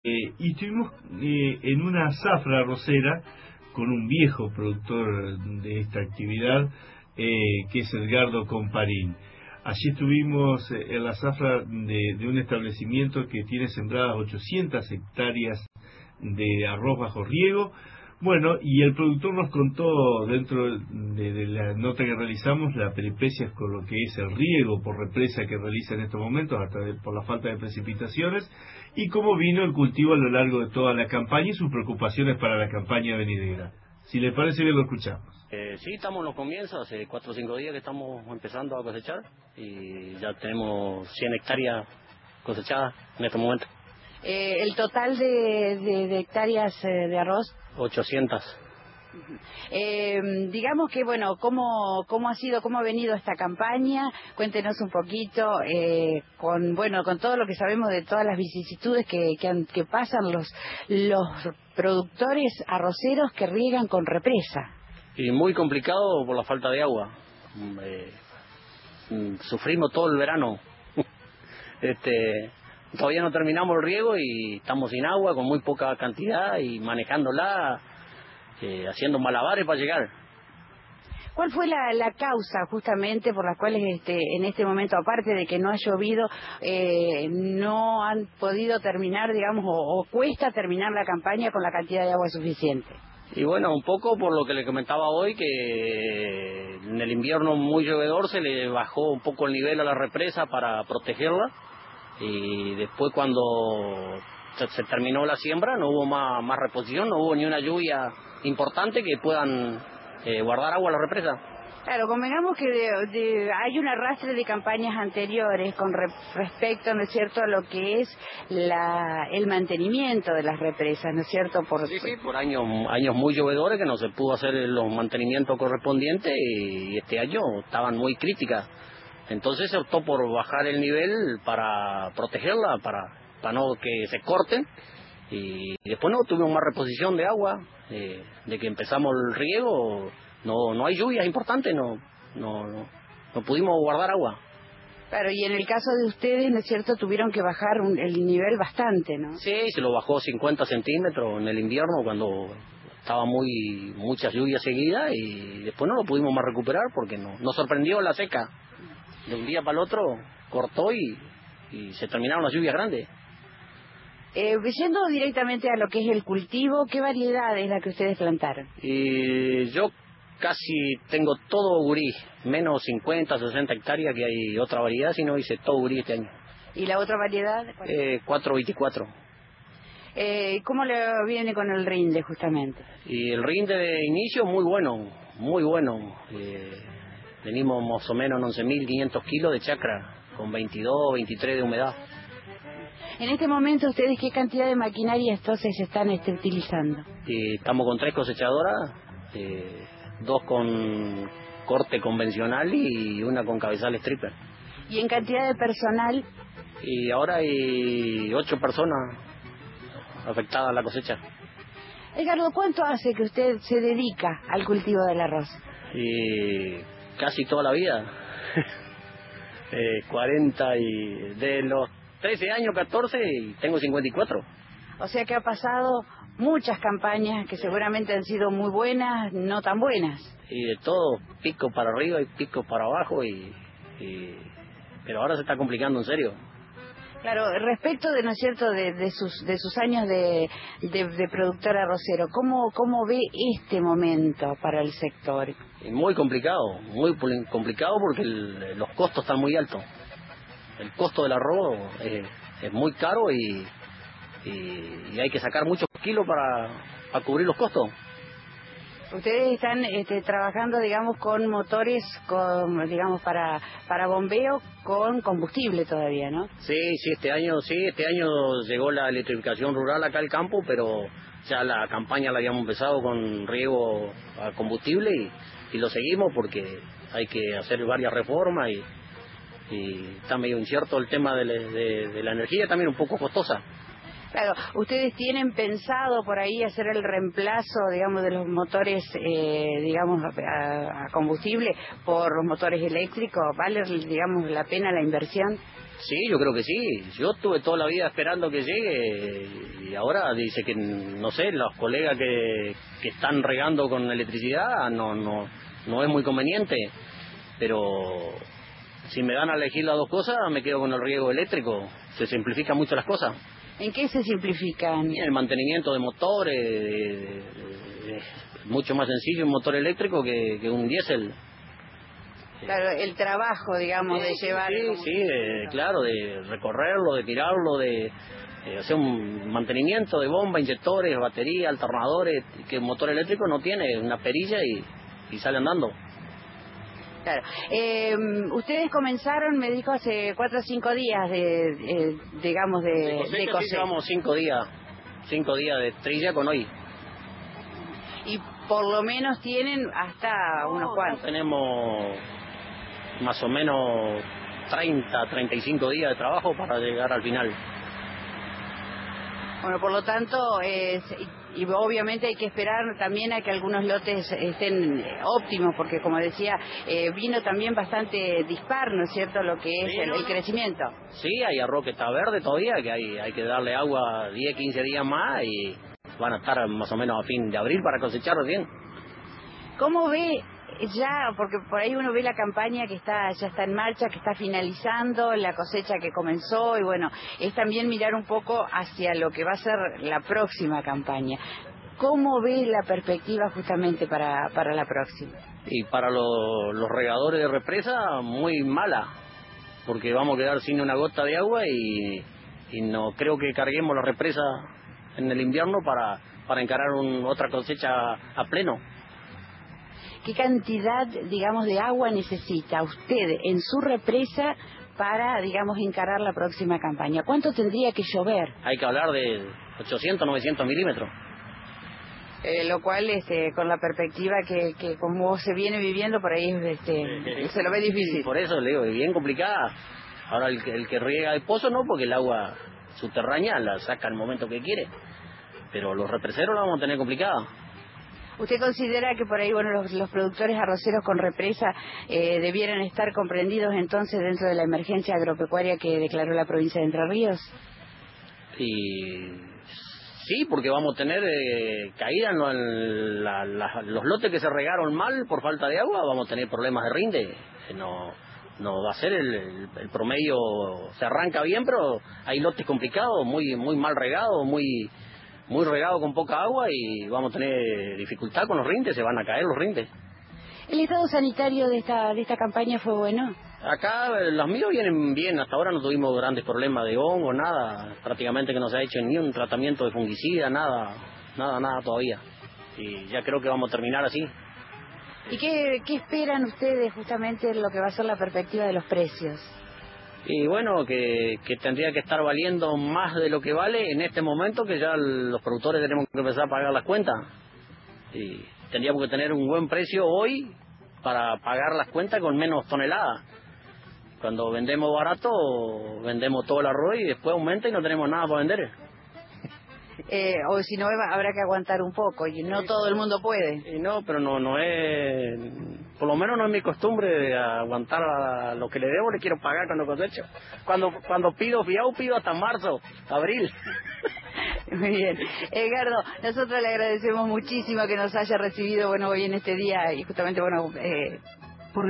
Y estuvimos en una zafra arrocera con un viejo productor de esta actividad, que es Edgardo Comparín. Allí estuvimos en la zafra de un establecimiento que tiene sembradas 800 hectáreas de arroz bajo riego. Bueno, y el productor nos contó dentro de la nota que realizamos las peripecias con lo que es el riego por represa que realiza en estos momentos, por la falta de precipitaciones, y cómo vino el cultivo a lo largo de toda la campaña y sus preocupaciones para la campaña venidera. Si le parece bien, lo escuchamos. Sí, estamos en los comienzos, hace 4 o 5 días que estamos empezando a cosechar y ya tenemos 100 hectáreas cosechadas en este momento. ¿El total de hectáreas de arroz? 800. Digamos que, bueno, ¿cómo ha sido, cómo ha venido esta campaña? Cuéntenos un poquito, con todo lo que sabemos de todas las vicisitudes que pasan los productores arroceros que riegan con represa. Y muy complicado por la falta de agua. Sufrimos todo el verano. Todavía no terminamos el riego y estamos sin agua, con muy poca cantidad y manejándola, haciendo malabares para llegar. ¿Cuál fue la causa justamente por las cuales en este momento, aparte de que no ha llovido, no han podido terminar, digamos, o cuesta terminar la campaña con la cantidad de agua suficiente? Y bueno, un poco por lo que le comentaba hoy, que en el invierno muy llovedor se le bajó un poco el nivel a la represa para protegerla, y después cuando se terminó la siembra no hubo más reposición, no hubo ni una lluvia importante que puedan guardar agua a la represa. Claro, convengamos que hay un arrastre de campañas anteriores con respecto, ¿no es cierto?, a lo que es el mantenimiento de las represas, ¿no es cierto? Sí, por años muy llovedores que no se pudo hacer los mantenimientos correspondientes y este año estaban muy críticas. Entonces se optó por bajar el nivel para protegerla, para no que se corten, y después no tuvimos más reposición de agua, de que empezamos el riego. No hay lluvias importantes, no pudimos guardar agua. Claro, y en el caso de ustedes, ¿no es cierto?, tuvieron que bajar el nivel bastante, ¿no? Sí, se lo bajó 50 centímetros en el invierno cuando estaba muchas lluvias seguidas, y después no lo pudimos más recuperar porque nos sorprendió la seca. De un día para el otro cortó y se terminaron las lluvias grandes. Yendo directamente a lo que es el cultivo, ¿qué variedad es la que ustedes plantaron? Y yo casi tengo todo gurí, menos 50, 60 hectáreas que hay otra variedad, sino hice todo gurí este año. ¿Y la otra variedad? 424. ¿Cómo le viene con el rinde justamente? Y el rinde de inicio muy bueno, muy bueno. Venimos más o menos en 11.500 kilos de chacra, con 22, 23 de humedad. En este momento, ¿ustedes qué cantidad de maquinaria entonces están utilizando? Estamos con 3 cosechadoras, 2 con corte convencional y una con cabezal stripper. ¿Y en cantidad de personal? Y ahora hay 8 personas afectadas a la cosecha. Edgardo, ¿cuánto hace que usted se dedica al cultivo del arroz? Y casi toda la vida. 40 y de los 13 años, 14, y tengo 54. O sea que ha pasado muchas campañas que seguramente han sido muy buenas, no tan buenas. Y de todo, pico para arriba y pico para abajo, pero ahora se está complicando en serio. Claro, respecto de, ¿no es cierto?, de sus años de productor arrocero, ¿cómo ve este momento para el sector? Muy complicado porque los costos están muy altos. El costo del arroz es muy caro y hay que sacar muchos kilos para cubrir los costos. Ustedes están trabajando, digamos, con motores, digamos, para bombeo con combustible todavía, ¿no? Sí, este año llegó la electrificación rural acá al campo, pero ya la campaña la habíamos empezado con riego a combustible y lo seguimos porque hay que hacer varias reformas y está medio incierto el tema de la energía, también un poco costosa. Claro, ¿ustedes tienen pensado por ahí hacer el reemplazo, digamos, de los motores, digamos, a combustible por los motores eléctricos? ¿Vale, digamos, la pena la inversión? Sí, yo creo que sí. Yo estuve toda la vida esperando que llegue y ahora dice que, no sé, los colegas que están regando con electricidad no es muy conveniente, pero si me dan a elegir las dos cosas, me quedo con el riego eléctrico. Se simplifican mucho las cosas. ¿En qué se simplifican? El mantenimiento de motores, mucho más sencillo un motor eléctrico que un diésel. Claro, el trabajo, digamos, de llevar... Sí, claro, de recorrerlo, de tirarlo, de hacer un mantenimiento de bomba, inyectores, batería, alternadores, que un motor eléctrico no tiene, una perilla y sale andando. Claro. Ustedes comenzaron, me dijo, hace 4 o 5 días digamos, de cosecha. Sí, llevamos 5 días de trilla con hoy. Y por lo menos tienen hasta unos cuantos. Tenemos más o menos 35 días de trabajo para llegar al final. Bueno, por lo tanto, y obviamente hay que esperar también a que algunos lotes estén óptimos, porque como decía, vino también bastante dispar, ¿no es cierto?, lo que es el crecimiento. Sí, hay arroz que está verde todavía, que hay que darle agua 10, 15 días más y van a estar más o menos a fin de abril para cosecharlo bien. ¿Cómo ve ya, porque por ahí uno ve la campaña que ya está en marcha, que está finalizando, la cosecha que comenzó, y bueno, es también mirar un poco hacia lo que va a ser la próxima campaña? ¿Cómo ve la perspectiva justamente para la próxima? Y para los regadores de represa, muy mala, porque vamos a quedar sin una gota de agua y no creo que carguemos la represa en el invierno para encarar otra cosecha a pleno. ¿Qué cantidad, digamos, de agua necesita usted en su represa para, digamos, encarar la próxima campaña? ¿Cuánto tendría que llover? Hay que hablar de 800, 900 milímetros. Lo cual, con la perspectiva que como se viene viviendo, por ahí se lo ve difícil. Sí, por eso le digo, es bien complicada. Ahora el que riega el pozo no, porque el agua subterránea la saca al momento que quiere. Pero los represeros la vamos a tener complicada. ¿Usted considera que por ahí, bueno, los productores arroceros con represa debieran estar comprendidos entonces dentro de la emergencia agropecuaria que declaró la provincia de Entre Ríos? Y sí, porque vamos a tener caída en los lotes que se regaron mal por falta de agua, vamos a tener problemas de rinde. No va a ser el promedio, se arranca bien, pero hay lotes complicados, muy mal regados, muy regado con poca agua, y vamos a tener dificultad con los rindes, se van a caer los rindes. ¿El estado sanitario de esta campaña fue bueno? Acá los míos vienen bien, hasta ahora no tuvimos grandes problemas de hongo, nada, prácticamente que no se ha hecho ni un tratamiento de fungicida, nada todavía. Y ya creo que vamos a terminar así. ¿Y qué esperan ustedes justamente en lo que va a ser la perspectiva de los precios? Y bueno, que tendría que estar valiendo más de lo que vale en este momento, que ya los productores tenemos que empezar a pagar las cuentas. Y tendríamos que tener un buen precio hoy para pagar las cuentas con menos toneladas. Cuando vendemos barato, vendemos todo el arroz y después aumenta y no tenemos nada para vender. O si no, habrá que aguantar un poco, y no todo el mundo puede. Y no, pero no es, por lo menos no es mi costumbre de aguantar a lo que le debo, le quiero pagar cuando cosecho. Cuando pido hasta marzo, abril. Muy bien. Edgardo, nosotros le agradecemos muchísimo que nos haya recibido, bueno, hoy en este día, y justamente, bueno,